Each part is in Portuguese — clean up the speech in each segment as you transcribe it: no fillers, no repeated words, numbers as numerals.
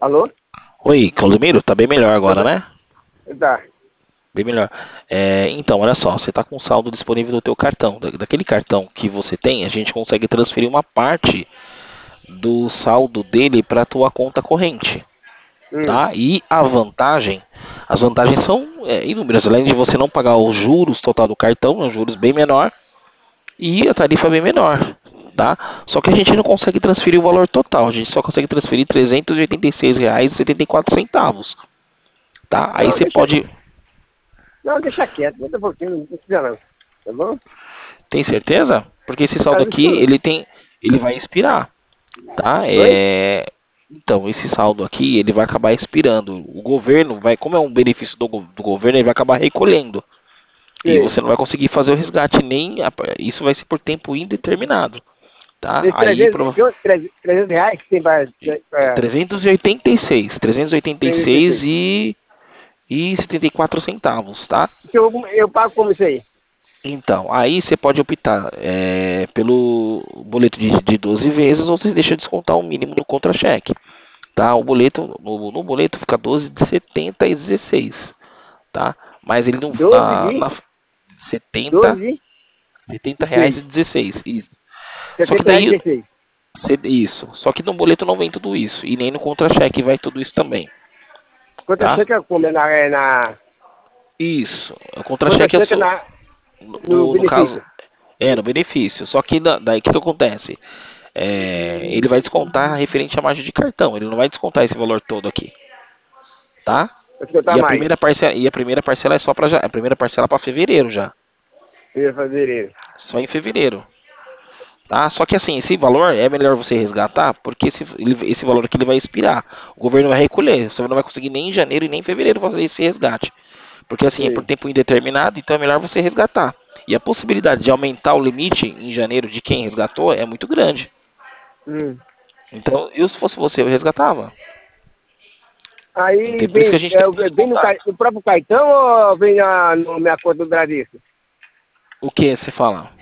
Alô? Oi, Claudemiro, tá bem melhor agora, né? Tá. Bem melhor. Então, olha só, você tá com saldo disponível do teu cartão. Daquele cartão que você tem, a gente consegue transferir uma parte do saldo dele para tua conta corrente, Hum. tá? E as vantagens são inúmeras. Além de você não pagar os juros total do cartão, os juros bem menor e a tarifa bem menor, tá? Só que a gente não consegue transferir o valor total. A gente só consegue transferir R$ 386,74, tá? Aí Não, você deixa, pode. não, deixa quieto, deixa um pouquinho, não precisa não. Tá bom? Tem certeza? Porque esse Ah, saldo deixa aqui, eu... ele vai expirar, tá? Oi? Então, esse saldo aqui, ele vai acabar expirando. O governo vai, como é um benefício do governo, ele vai acabar recolhendo. E Sei. você não vai conseguir fazer o resgate isso vai ser por tempo indeterminado, tá? Tem Aí, 300, tem uns 300 reais que tem para 386, 386 386. e 74 centavos, tá? Eu pago como isso aí? Então, aí você pode optar pelo boleto de 12 vezes ou você deixa descontar o mínimo do contra-cheque. Tá? O boleto, no boleto fica 12 de 70 e 16, tá? Mas ele não 12 de... 12 70, de... 70 reais e 6. 16. Isso. Só que 70 reais daí e 16. isso. Só que no boleto não vem tudo isso e nem no contra-cheque vai tudo isso também, Quanto tá? cheque eu como? Isso. O Quanto contra-cheque é cheque no no caso benefício? no benefício. Só que daí o que acontece? Ele vai descontar referente à margem de cartão. Ele não vai descontar esse valor todo aqui, tá? Vou escutar mais. E a primeira parcela é só para a primeira parcela para fevereiro já, Primeiro fevereiro. só em fevereiro, tá? Só que assim, esse valor é melhor você resgatar, porque esse valor aqui ele vai expirar. O governo vai recolher, você não vai conseguir nem em janeiro e nem em fevereiro fazer esse resgate. Porque assim, é por Sei. tempo indeterminado, então é melhor você resgatar. E a possibilidade de aumentar o limite em janeiro de quem resgatou é muito grande. Hum. Então, eu se fosse você, eu resgatava. Aí Por isso que a vem, gente tem dois vem contatos. no próprio cartão ou vem no minha conta do Bradesco? O que você fala?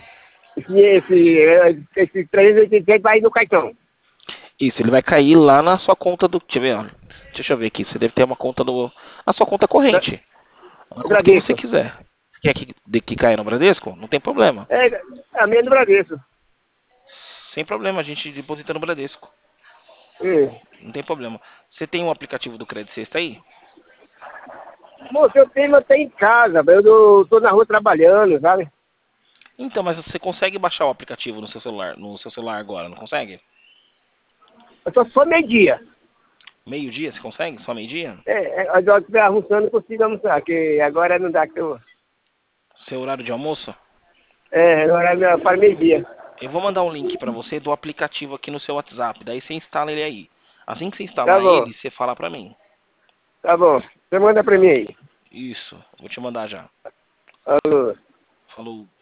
Esse 387 vai no cartão. Isso, ele vai cair lá na sua conta do. Deixa eu ver, ó. Deixa eu ver aqui. Você deve ter uma conta na sua conta corrente. A Do conta que você Bradesco. quiser. Quer que caia no Bradesco? Não tem problema. É, a minha é do Bradesco. Sem problema, a gente deposita no Bradesco. Hum. Não tem problema. Você tem um aplicativo do Crédito Sexta aí? Moço, eu tenho até em casa, eu tô na rua trabalhando, sabe? Então, mas você consegue baixar o aplicativo no seu celular agora, não consegue? Eu só meio-dia. Meio-dia, você consegue? Só meio-dia? Agora que estiver almoçando, eu consigo almoçar, porque agora não dá que eu... Seu horário de almoço? Agora é para meio-dia. Eu vou mandar um link pra você do aplicativo aqui no seu WhatsApp. Daí você instala ele aí. Assim que você Tá instalar bom, ele, você fala pra mim. tá bom. Você manda pra mim aí. Isso, vou te mandar já. Alô. Falou.